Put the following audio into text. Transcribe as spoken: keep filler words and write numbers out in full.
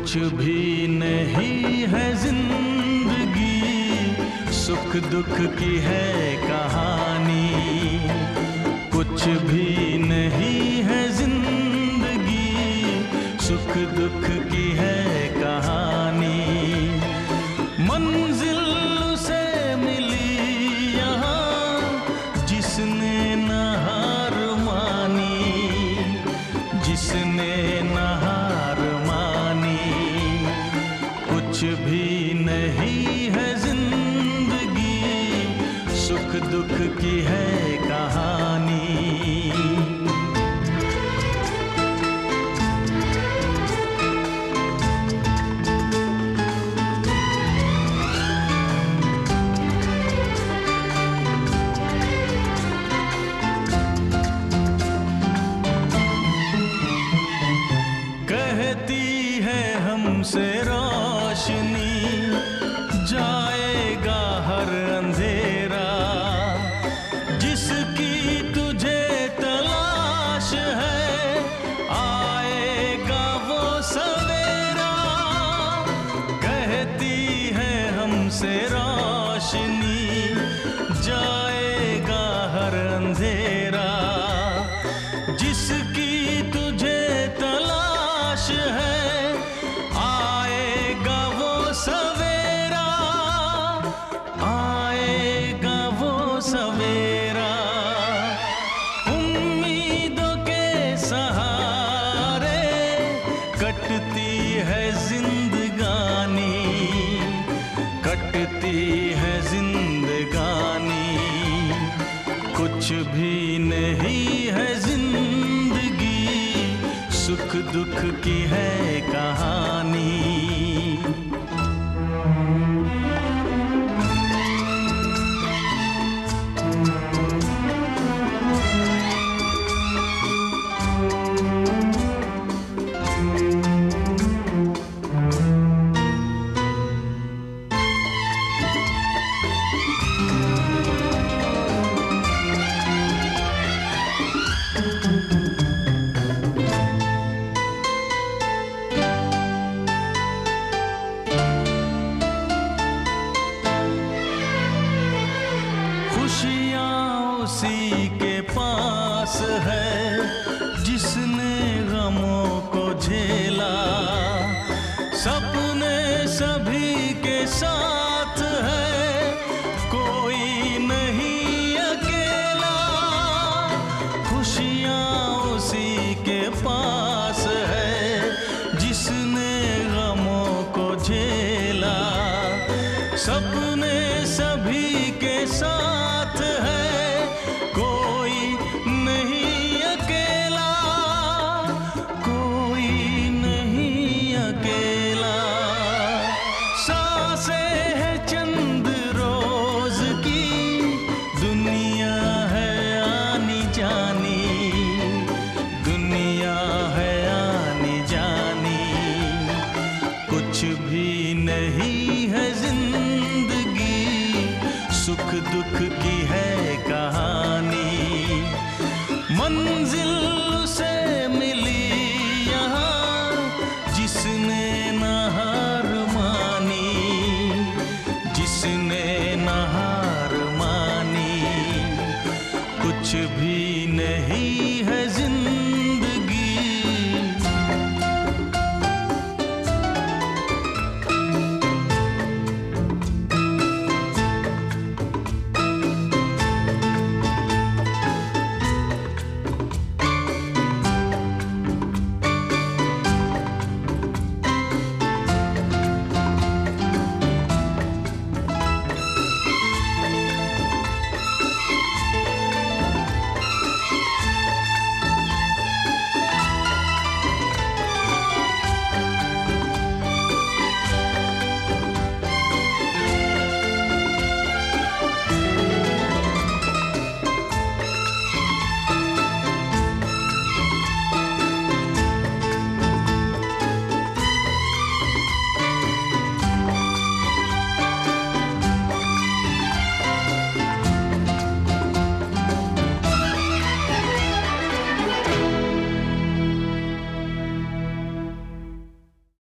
कुछ भी नहीं है जिंदगी, सुख दुख की है कहानी। कुछ भी नहीं है जिंदगी, सुख दुख की है कहानी। मंजिल उसे मिली यहाँ जिसने न हार मानी, जिसने न हार मानी। कुछ भी नहीं है जिंदगी, सुख दुख की है कहानी। कहती है हमसे रोशनी, जाएगा हर अंधेरा। जिसकी तुझे तलाश है, आएगा वो सवेरा। कहती है हमसे रोशनी, जाएगा हर अंधेरा। जिसकी तुझे तलाश है, आएगा वो सवेरा, आएगा वो सवेरा। उम्मीदों के सहारे कटती है जिंदगानी, कटती है जिंदगानी। कुछ भी नहीं है जिंदगी, सुख दुख की है कहानी। खुशियाँ उसी के पास है जिसने गमों को झेला। सपने सभी के साथ है, कोई नहीं अकेला। खुशियाँ उसी के पास है जिसने गमों को झेला। सपने सभी के साथ है, कोई नहीं अकेला, कोई नहीं अकेला। सांसें है चंद रोज की, दुनिया है आनी जानी, दुनिया है आनी जानी। कुछ भी नहीं है जिंदगी, सुख दुख की